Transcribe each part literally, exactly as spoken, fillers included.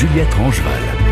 Juliette Rangeval.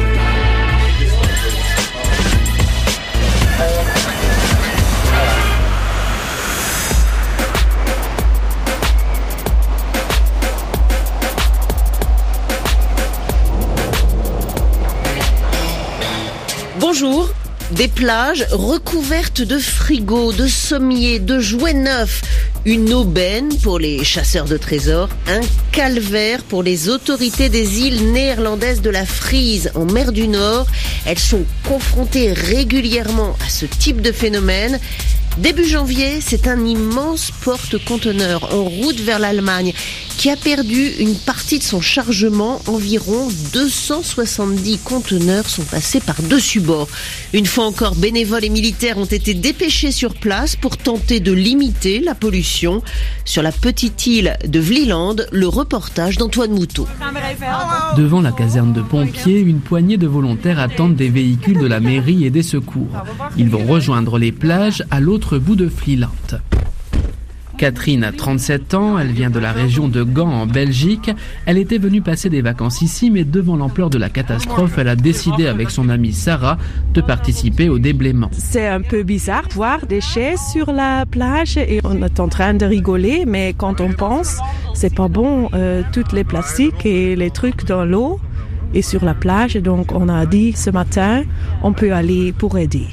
Bonjour. Des plages recouvertes de frigos, de sommiers, de jouets neufs. Une aubaine pour les chasseurs de trésors, un calvaire pour les autorités des îles néerlandaises de la Frise en mer du Nord. Elles sont confrontées régulièrement à ce type de phénomène. Début janvier, c'est un immense porte-conteneur en route vers l'Allemagne qui a perdu une partie de son chargement. Environ deux cent soixante-dix conteneurs sont passés par-dessus bord. Une fois encore, bénévoles et militaires ont été dépêchés sur place pour tenter de limiter la pollution. Sur la petite île de Vlieland, le reportage d'Antoine Moutot. Devant la caserne de pompiers, une poignée de volontaires attendent des véhicules de la mairie et des secours. Ils vont rejoindre les plages à l'autre bout de Vlieland. Catherine a trente-sept ans, elle vient de la région de Gand en Belgique. Elle était venue passer des vacances ici, mais devant l'ampleur de la catastrophe, elle a décidé avec son amie Sarah de participer au déblaiement. C'est un peu bizarre de voir des chaises sur la plage et on est en train de rigoler, mais quand on pense, c'est pas bon, euh, tous les plastiques et les trucs dans l'eau et sur la plage. Donc on a dit ce matin, on peut aller pour aider.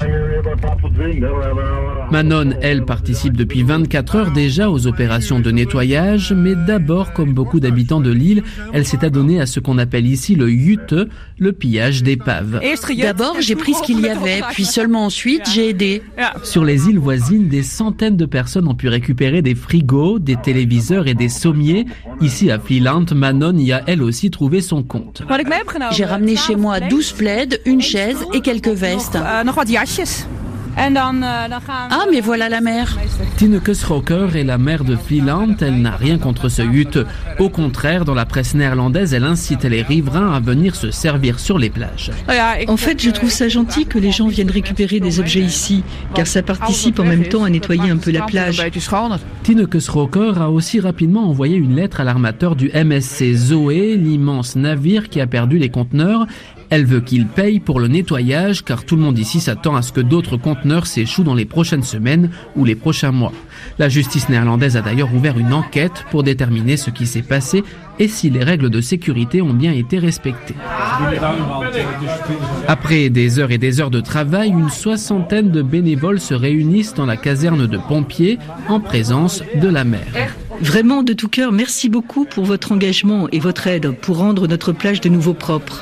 Manon, elle, participe depuis vingt-quatre heures déjà aux opérations de nettoyage, mais d'abord, comme beaucoup d'habitants de l'île, elle s'est adonnée à ce qu'on appelle ici le jute, le pillage d'épaves. D'abord, j'ai pris ce qu'il y avait, puis seulement ensuite, j'ai aidé. Sur les îles voisines, des centaines de personnes ont pu récupérer des frigos, des téléviseurs et des sommiers. Ici à Vlieland, Manon y a elle aussi trouvé son compte. J'ai ramené chez moi douze plaids, une chaise et quelques vestes. Ah, mais voilà la mer. Tineke Schrocker est la mère de Vlieland. Elle n'a rien contre ce jute. Au contraire, dans la presse néerlandaise, elle incite les riverains à venir se servir sur les plages. En fait, je trouve ça gentil que les gens viennent récupérer des objets ici, car ça participe en même temps à nettoyer un peu la plage. Tineke Schrocker a aussi rapidement envoyé une lettre à l'armateur du M S C Zoé, l'immense navire qui a perdu les conteneurs. Elle veut qu'il paye pour le nettoyage, car tout le monde ici s'attend à ce que d'autres conteneurs s'échouent dans les prochaines semaines ou les prochains mois. La justice néerlandaise a d'ailleurs ouvert une enquête pour déterminer ce qui s'est passé et si les règles de sécurité ont bien été respectées. Après des heures et des heures de travail, une soixantaine de bénévoles se réunissent dans la caserne de pompiers en présence de la mer. Vraiment, de tout cœur, merci beaucoup pour votre engagement et votre aide pour rendre notre plage de nouveau propre.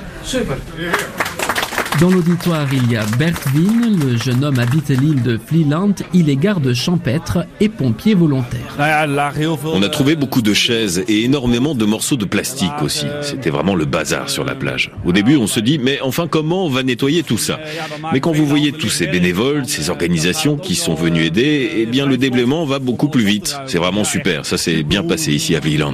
Dans l'auditoire, il y a Bert Wien, le jeune homme habite l'île de Vlieland, il est garde champêtre et pompier volontaire. On a trouvé beaucoup de chaises et énormément de morceaux de plastique aussi. C'était vraiment le bazar sur la plage. Au début, on se dit, mais enfin, comment on va nettoyer tout ça ? Mais quand vous voyez tous ces bénévoles, ces organisations qui sont venues aider, eh bien, le déblaiement va beaucoup plus vite. C'est vraiment super. Ça s'est bien passé ici à Vlieland.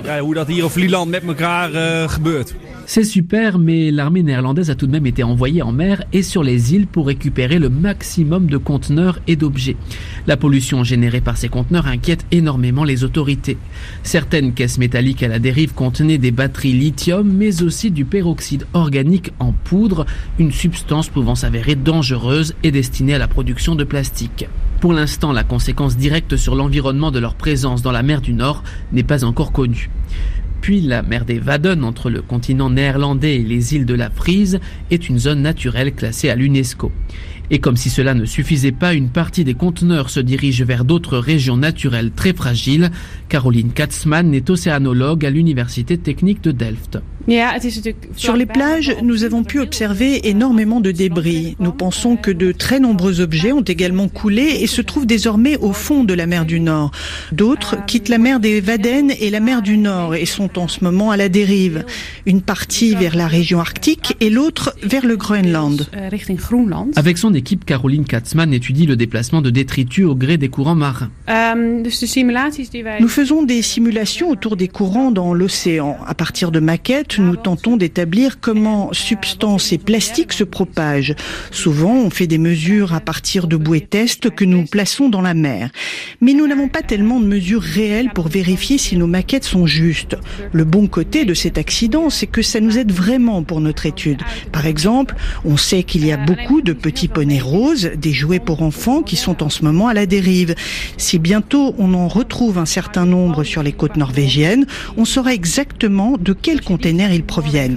C'est super, mais l'armée néerlandaise a tout de même été envoyée en mer et sur les îles pour récupérer le maximum de conteneurs et d'objets. La pollution générée par ces conteneurs inquiète énormément les autorités. Certaines caisses métalliques à la dérive contenaient des batteries lithium, mais aussi du peroxyde organique en poudre, une substance pouvant s'avérer dangereuse et destinée à la production de plastique. Pour l'instant, la conséquence directe sur l'environnement de leur présence dans la mer du Nord n'est pas encore connue. Puis la mer des Wadden, entre le continent néerlandais et les îles de la Frise, est une zone naturelle classée à l'UNESCO. Et comme si cela ne suffisait pas, une partie des conteneurs se dirige vers d'autres régions naturelles très fragiles. Caroline Katzmann est océanologue à l'Université technique de Delft. Sur les plages, nous avons pu observer énormément de débris. Nous pensons que de très nombreux objets ont également coulé et se trouvent désormais au fond de la mer du Nord. D'autres quittent la mer des Wadden et la mer du Nord et sont en ce moment à la dérive. Une partie vers la région arctique et l'autre vers le Groenland. Avec son équipe, Caroline Katzmann étudie le déplacement de détritus au gré des courants marins. Nous faisons des simulations autour des courants dans l'océan. À partir de maquettes, enquête, nous tentons d'établir comment substances et plastiques se propagent. Souvent, on fait des mesures à partir de bouées test que nous plaçons dans la mer. Mais nous n'avons pas tellement de mesures réelles pour vérifier si nos maquettes sont justes. Le bon côté de cet accident, c'est que ça nous aide vraiment pour notre étude. Par exemple, on sait qu'il y a beaucoup de petits poneys roses, des jouets pour enfants qui sont en ce moment à la dérive. Si bientôt on en retrouve un certain nombre sur les côtes norvégiennes, on saura exactement de quel container ils proviennent.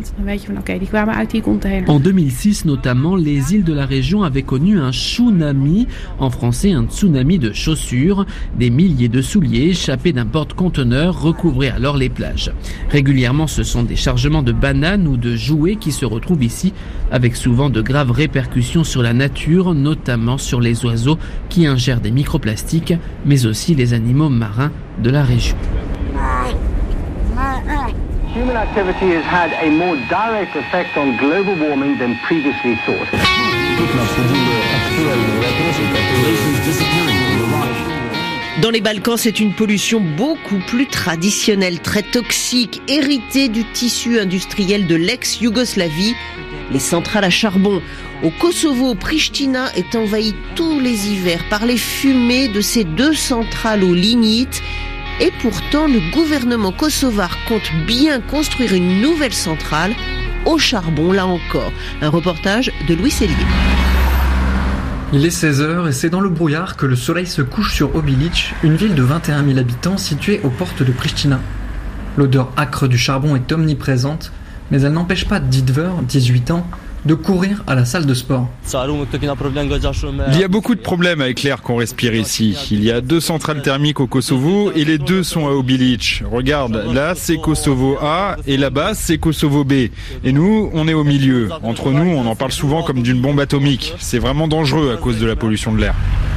En deux mille six notamment, les îles de la région avaient connu un tsunami, en français un tsunami de chaussures. Des milliers de souliers échappés d'un porte-conteneur recouvraient alors les plages. Régulièrement, ce sont des chargements de bananes ou de jouets qui se retrouvent ici, avec souvent de graves répercussions sur la nature, notamment sur les oiseaux qui ingèrent des microplastiques, mais aussi les animaux marins de la région. Human activity has had a more direct effect on global warming than previously thought. Dans les Balkans, c'est une pollution beaucoup plus traditionnelle, très toxique, héritée du tissu industriel de l'ex-Yougoslavie, les centrales à charbon. Au Kosovo, Pristina est envahie tous les hivers par les fumées de ces deux centrales au lignite. Et pourtant, le gouvernement kosovar compte bien construire une nouvelle centrale au charbon, là encore. Un reportage de Louis Sellier. Il est seize heures et c'est dans le brouillard que le soleil se couche sur Obilić, une ville de vingt et un mille habitants située aux portes de Pristina. L'odeur âcre du charbon est omniprésente, mais elle n'empêche pas Didver, dix-huit ans, de courir à la salle de sport. Il y a beaucoup de problèmes avec l'air qu'on respire ici. Il y a deux centrales thermiques au Kosovo et les deux sont à Obilić. Regarde, là c'est Kosovo A et là-bas c'est Kosovo B. Et nous, on est au milieu. Entre nous, on en parle souvent comme d'une bombe atomique. C'est vraiment dangereux à cause de la pollution de l'air.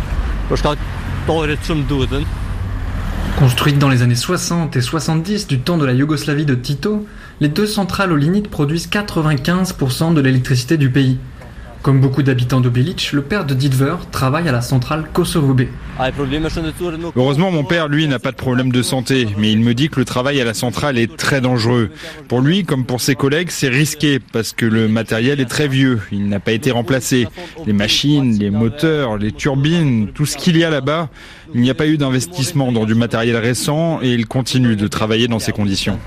Construites dans les années soixante et soixante-dix du temps de la Yougoslavie de Tito, les deux centrales au lignite produisent quatre-vingt-quinze pour cent de l'électricité du pays. Comme beaucoup d'habitants d'Obilić, le père de Didver travaille à la centrale Kosovo B. Heureusement, mon père, lui, n'a pas de problème de santé, mais il me dit que le travail à la centrale est très dangereux. Pour lui, comme pour ses collègues, c'est risqué parce que le matériel est très vieux, il n'a pas été remplacé. Les machines, les moteurs, les turbines, tout ce qu'il y a là-bas, il n'y a pas eu d'investissement dans du matériel récent et il continue de travailler dans ces conditions.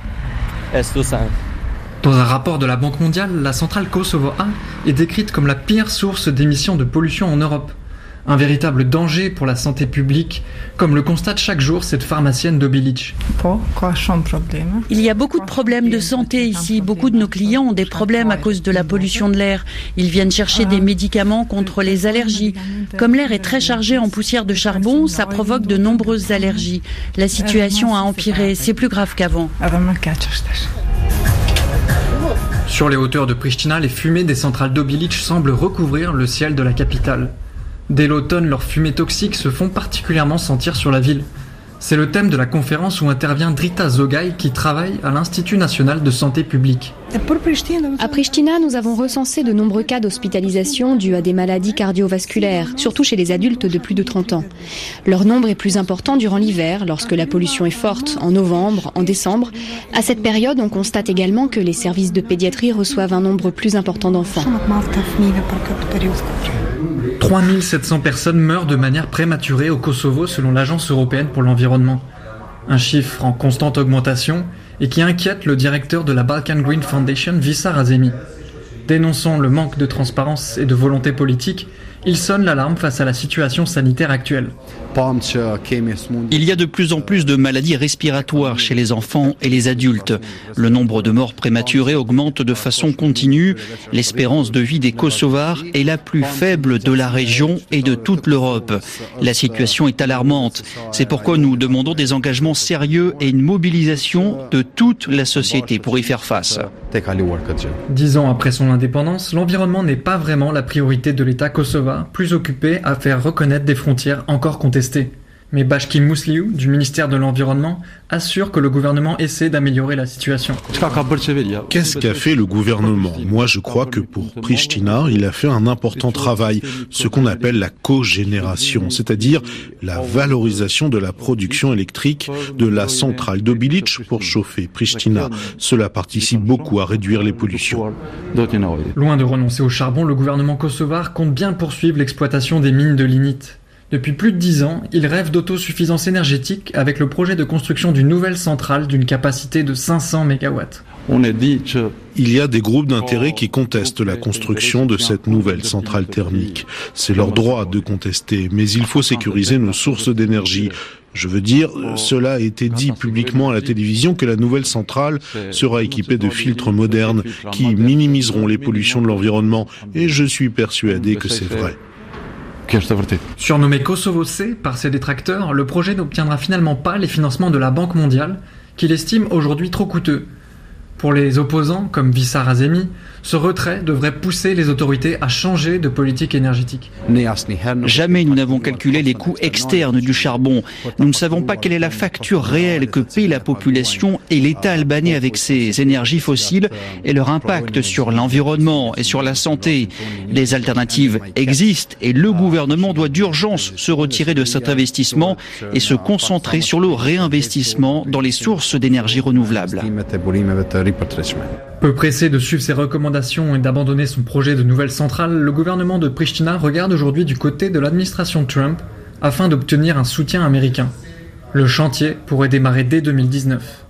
Dans un rapport de la Banque mondiale, la centrale Kosovo A est décrite comme la pire source d'émissions de pollution en Europe. Un véritable danger pour la santé publique, comme le constate chaque jour cette pharmacienne d'Obilić. Il y a beaucoup de problèmes de santé ici. Beaucoup de nos clients ont des problèmes à cause de la pollution de l'air. Ils viennent chercher des médicaments contre les allergies. Comme l'air est très chargé en poussière de charbon, ça provoque de nombreuses allergies. La situation a empiré, c'est plus grave qu'avant. Sur les hauteurs de Pristina, les fumées des centrales d'Obilić semblent recouvrir le ciel de la capitale. Dès l'automne, leurs fumées toxiques se font particulièrement sentir sur la ville. C'est le thème de la conférence où intervient Drita Zogaj qui travaille à l'Institut national de santé publique. À Pristina, nous avons recensé de nombreux cas d'hospitalisation dus à des maladies cardiovasculaires, surtout chez les adultes de plus de trente ans. Leur nombre est plus important durant l'hiver, lorsque la pollution est forte, en novembre, en décembre. À cette période, on constate également que les services de pédiatrie reçoivent un nombre plus important d'enfants. trois mille sept cents personnes meurent de manière prématurée au Kosovo selon l'Agence européenne pour l'environnement. Un chiffre en constante augmentation et qui inquiète le directeur de la Balkan Green Foundation, Visar Azemi. Dénonçant le manque de transparence et de volonté politique, il sonne l'alarme face à la situation sanitaire actuelle. Il y a de plus en plus de maladies respiratoires chez les enfants et les adultes. Le nombre de morts prématurées augmente de façon continue. L'espérance de vie des Kosovars est la plus faible de la région et de toute l'Europe. La situation est alarmante. C'est pourquoi nous demandons des engagements sérieux et une mobilisation de toute la société pour y faire face. Dix ans après son indépendance, l'environnement n'est pas vraiment la priorité de l'État kosovar, plus occupé à faire reconnaître des frontières encore contestées. Mais Bashki Mousliou, du ministère de l'Environnement, assure que le gouvernement essaie d'améliorer la situation. Qu'est-ce qu'a fait le gouvernement ? Moi, je crois que pour Pristina, il a fait un important travail, ce qu'on appelle la cogénération, c'est-à-dire la valorisation de la production électrique de la centrale de Bilic pour chauffer Pristina. Cela participe beaucoup à réduire les pollutions. Loin de renoncer au charbon, le gouvernement kosovar compte bien poursuivre l'exploitation des mines de lignite. Depuis plus de dix ans, il rêve d'autosuffisance énergétique avec le projet de construction d'une nouvelle centrale d'une capacité de cinq cents mégawatts. Il y a des groupes d'intérêt qui contestent la construction de cette nouvelle centrale thermique. C'est leur droit de contester, mais il faut sécuriser nos sources d'énergie. Je veux dire, cela a été dit publiquement à la télévision que la nouvelle centrale sera équipée de filtres modernes qui minimiseront les pollutions de l'environnement, et je suis persuadé que c'est vrai. Surnommé Kosovo C par ses détracteurs, le projet n'obtiendra finalement pas les financements de la Banque mondiale, qu'il estime aujourd'hui trop coûteux. Pour les opposants, comme Vissar Azemi, ce retrait devrait pousser les autorités à changer de politique énergétique. Jamais nous n'avons calculé les coûts externes du charbon. Nous ne savons pas quelle est la facture réelle que paie la population et l'État albanais avec ses énergies fossiles et leur impact sur l'environnement et sur la santé. Les alternatives existent et le gouvernement doit d'urgence se retirer de cet investissement et se concentrer sur le réinvestissement dans les sources d'énergie renouvelables. Peu pressé de suivre ses recommandations et d'abandonner son projet de nouvelle centrale, le gouvernement de Pristina regarde aujourd'hui du côté de l'administration Trump afin d'obtenir un soutien américain. Le chantier pourrait démarrer dès deux mille dix-neuf.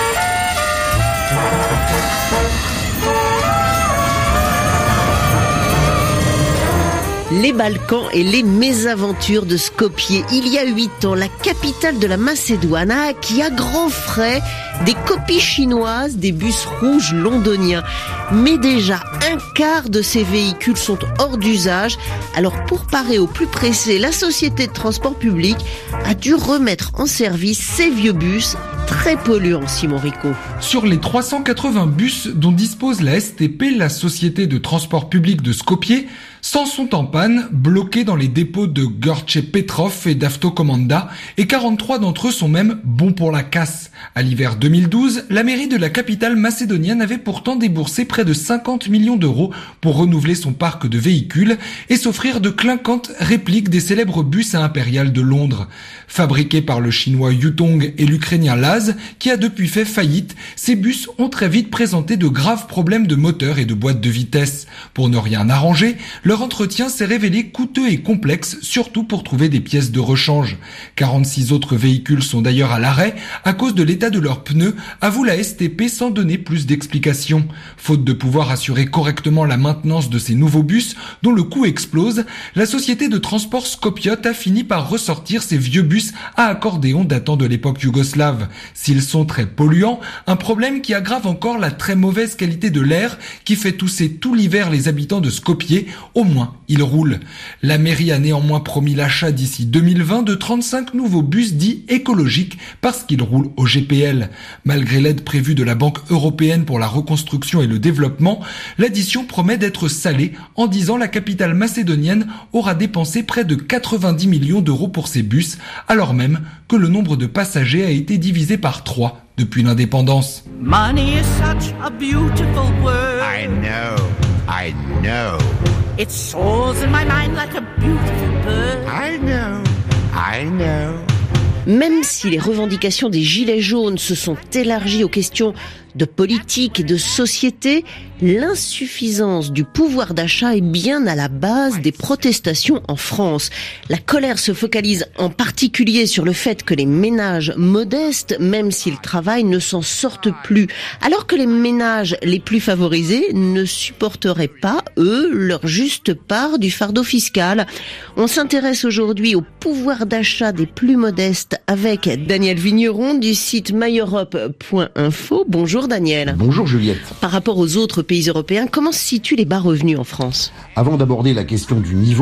Les Balkans et les mésaventures de Skopje. Il y a huit ans, la capitale de la Macédoine a acquis à grands frais des copies chinoises des bus rouges londoniens. Mais déjà, un quart de ces véhicules sont hors d'usage. Alors pour parer au plus pressé, la société de transport public a dû remettre en service ces vieux bus très polluants, Simon Rico. Sur les trois cent quatre-vingts bus dont dispose la S T P, la société de transport public de Skopje, cent sont en panne, bloqués dans les dépôts de Gorce Petrov et d'Avtokomanda, et quarante-trois d'entre eux sont même bons pour la casse. À l'hiver deux mille douze, la mairie de la capitale macédonienne avait pourtant déboursé près de cinquante millions d'euros pour renouveler son parc de véhicules et s'offrir de clinquantes répliques des célèbres bus à Impérial de Londres. Fabriqués par le chinois Yutong et l'ukrainien Laz, qui a depuis fait faillite, ces bus ont très vite présenté de graves problèmes de moteur et de boîte de vitesse. Pour ne rien arranger, leur entretien s'est révélé coûteux et complexe, surtout pour trouver des pièces de rechange. quarante-six autres véhicules sont d'ailleurs à l'arrêt à cause de l'état de leurs pneus, avoue la S T P sans donner plus d'explications. Faute de pouvoir assurer correctement la maintenance de ces nouveaux bus, dont le coût explose, la société de transport Skopje a fini par ressortir ces vieux bus à accordéon datant de l'époque yougoslave. S'ils sont très polluants, un problème qui aggrave encore la très mauvaise qualité de l'air qui fait tousser tout l'hiver les habitants de Skopje. Au moins, ils roulent. La mairie a néanmoins promis l'achat d'ici deux mille vingt de trente-cinq nouveaux bus dits écologiques parce qu'ils roulent au G P L. Malgré l'aide prévue de la Banque européenne pour la reconstruction et le développement, l'addition promet d'être salée en disant la capitale macédonienne aura dépensé près de quatre-vingt-dix millions d'euros pour ces bus, alors même que le nombre de passagers a été divisé par trois depuis l'indépendance. Money is such a beautiful word. I know, I know. It soars in my mind like a beautiful bird. I know, I know. Même si les revendications des Gilets jaunes se sont élargies aux questions de politique et de société, l'insuffisance du pouvoir d'achat est bien à la base des protestations en France. La colère se focalise en particulier sur le fait que les ménages modestes, même s'ils travaillent, ne s'en sortent plus, alors que les ménages les plus favorisés ne supporteraient pas, eux, leur juste part du fardeau fiscal. On s'intéresse aujourd'hui au pouvoir d'achat des plus modestes avec Daniel Vigneron du site my europe point info. Bonjour Daniel. Bonjour Juliette. Par rapport aux autres pays européens, comment se situent les bas revenus en France ? Avant d'aborder la question du niveau,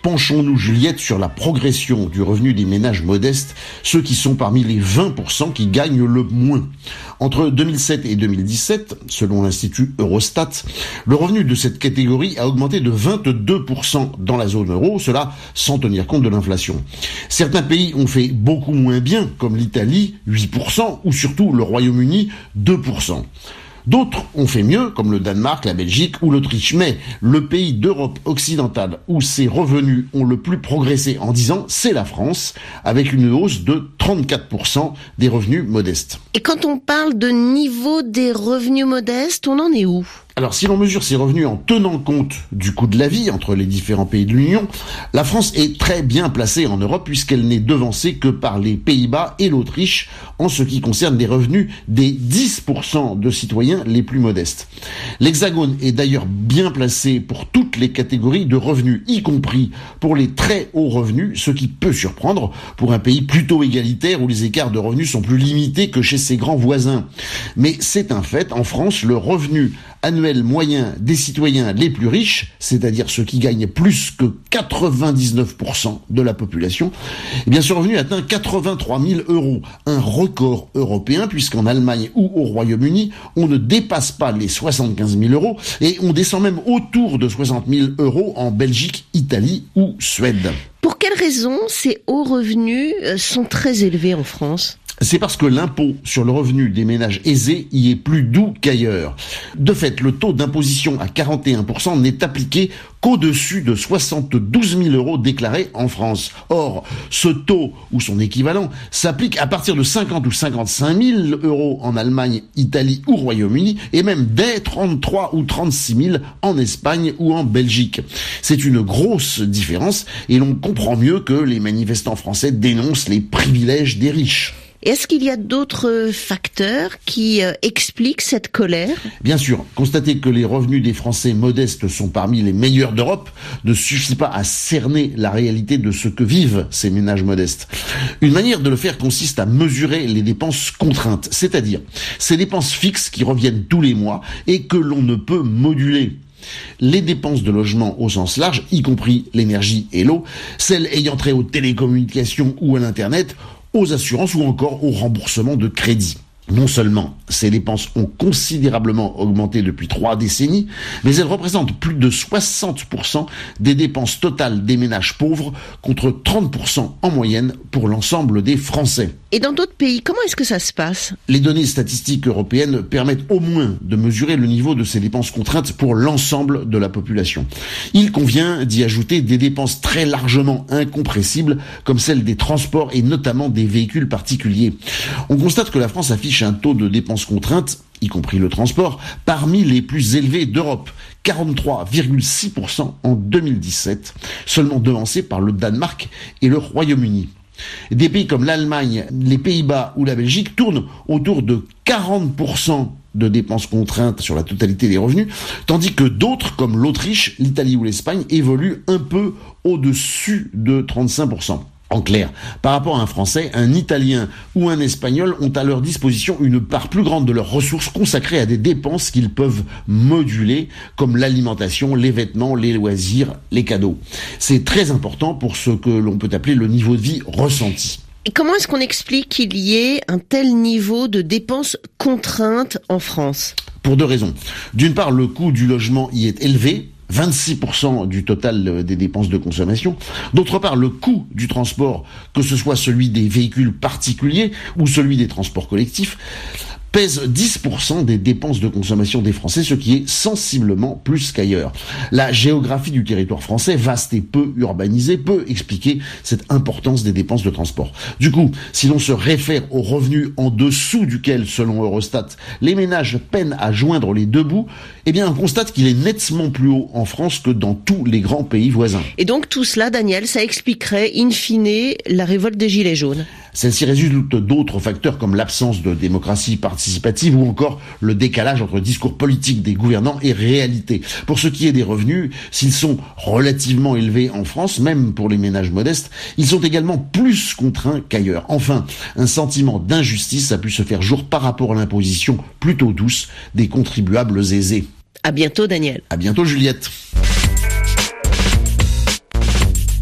Penchons-nous, Juliette, sur la progression du revenu des ménages modestes, ceux qui sont parmi les vingt pour cent qui gagnent le moins. Entre deux mille sept et deux mille dix-sept, selon l'Institut Eurostat, le revenu de cette catégorie a augmenté de vingt-deux pour cent dans la zone euro, cela sans tenir compte de l'inflation. Certains pays ont fait beaucoup moins bien, comme l'Italie, huit pour cent, ou surtout le Royaume-Uni, deux pour cent. D'autres ont fait mieux, comme le Danemark, la Belgique ou l'Autriche. Mais le pays d'Europe occidentale où ces revenus ont le plus progressé en dix ans, c'est la France, avec une hausse de trente-quatre pour cent des revenus modestes. Et quand on parle de niveau des revenus modestes, on en est où ? Alors, si l'on mesure ces revenus en tenant compte du coût de la vie entre les différents pays de l'Union, la France est très bien placée en Europe puisqu'elle n'est devancée que par les Pays-Bas et l'Autriche en ce qui concerne les revenus des dix pour cent de citoyens les plus modestes. L'Hexagone est d'ailleurs bien placé pour toutes les catégories de revenus, y compris pour les très hauts revenus, ce qui peut surprendre pour un pays plutôt égalitaire où les écarts de revenus sont plus limités que chez ses grands voisins. Mais c'est un fait, en France, le revenu annuel moyen des citoyens les plus riches, c'est-à-dire ceux qui gagnent plus que quatre-vingt-dix-neuf pour cent de la population, eh bien ce revenu atteint quatre-vingt-trois mille euros, un record européen puisqu'en Allemagne ou au Royaume-Uni, on ne dépasse pas les soixante-quinze mille euros et on descend même autour de soixante mille euros en Belgique, Italie ou Suède. Pour quelles raisons ces hauts revenus sont très élevés en France ? C'est parce que l'impôt sur le revenu des ménages aisés y est plus doux qu'ailleurs. De fait, le taux d'imposition à quarante et un pour cent n'est appliqué qu'au-dessus de soixante-douze mille euros déclarés en France. Or, ce taux, ou son équivalent, s'applique à partir de cinquante ou cinquante-cinq mille euros en Allemagne, Italie ou Royaume-Uni, et même dès trente-trois ou trente-six mille en Espagne ou en Belgique. C'est une grosse différence, et l'on comprend mieux que les manifestants français dénoncent les privilèges des riches. Est-ce qu'il y a d'autres facteurs qui euh, expliquent cette colère ? Bien sûr, constater que les revenus des Français modestes sont parmi les meilleurs d'Europe ne suffit pas à cerner la réalité de ce que vivent ces ménages modestes. Une manière de le faire consiste à mesurer les dépenses contraintes, c'est-à-dire ces dépenses fixes qui reviennent tous les mois et que l'on ne peut moduler. Les dépenses de logement au sens large, y compris l'énergie et l'eau, celles ayant trait aux télécommunications ou à l'Internet, aux assurances ou encore au remboursement de crédit. Non seulement ces dépenses ont considérablement augmenté depuis trois décennies, mais elles représentent plus de soixante pour cent des dépenses totales des ménages pauvres, contre trente pour cent en moyenne pour l'ensemble des Français. Et dans d'autres pays, comment est-ce que ça se passe ? Les données statistiques européennes permettent au moins de mesurer le niveau de ces dépenses contraintes pour l'ensemble de la population. Il convient d'y ajouter des dépenses très largement incompressibles, comme celles des transports et notamment des véhicules particuliers. On constate que la France affiche un taux de dépenses contraintes, y compris le transport, parmi les plus élevés d'Europe, quarante-trois virgule six pour cent en deux mille dix-sept, seulement devancé par le Danemark et le Royaume-Uni. Des pays comme l'Allemagne, les Pays-Bas ou la Belgique tournent autour de quarante pour cent de dépenses contraintes sur la totalité des revenus, tandis que d'autres, comme l'Autriche, l'Italie ou l'Espagne, évoluent un peu au-dessus de trente-cinq pour cent. En clair, par rapport à un Français, un Italien ou un Espagnol ont à leur disposition une part plus grande de leurs ressources consacrées à des dépenses qu'ils peuvent moduler, comme l'alimentation, les vêtements, les loisirs, les cadeaux. C'est très important pour ce que l'on peut appeler le niveau de vie ressenti. Et comment est-ce qu'on explique qu'il y ait un tel niveau de dépenses contraintes en France ? Pour deux raisons. D'une part, le coût du logement y est élevé, vingt-six pour cent du total des dépenses de consommation. D'autre part, le coût du transport, que ce soit celui des véhicules particuliers ou celui des transports collectifs, pèse dix pour cent des dépenses de consommation des Français, ce qui est sensiblement plus qu'ailleurs. La géographie du territoire français, vaste et peu urbanisée, peut expliquer cette importance des dépenses de transport. Du coup, si l'on se réfère aux revenus en dessous duquel, selon Eurostat, les ménages peinent à joindre les deux bouts, eh bien on constate qu'il est nettement plus haut en France que dans tous les grands pays voisins. Et donc tout cela, Daniel, ça expliquerait in fine la révolte des Gilets jaunes. Celle-ci résulte d'autres facteurs comme l'absence de démocratie participative ou encore le décalage entre discours politique des gouvernants et réalité. Pour ce qui est des revenus, s'ils sont relativement élevés en France, même pour les ménages modestes, ils sont également plus contraints qu'ailleurs. Enfin, un sentiment d'injustice a pu se faire jour par rapport à l'imposition plutôt douce des contribuables aisés. À bientôt, Daniel. À bientôt, Juliette.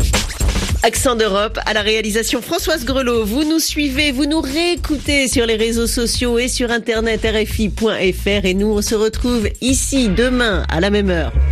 Accent d'Europe à la réalisation Françoise Grelot. Vous nous suivez, vous nous réécoutez sur les réseaux sociaux et sur internet R F I point F R et nous on se retrouve ici demain à la même heure.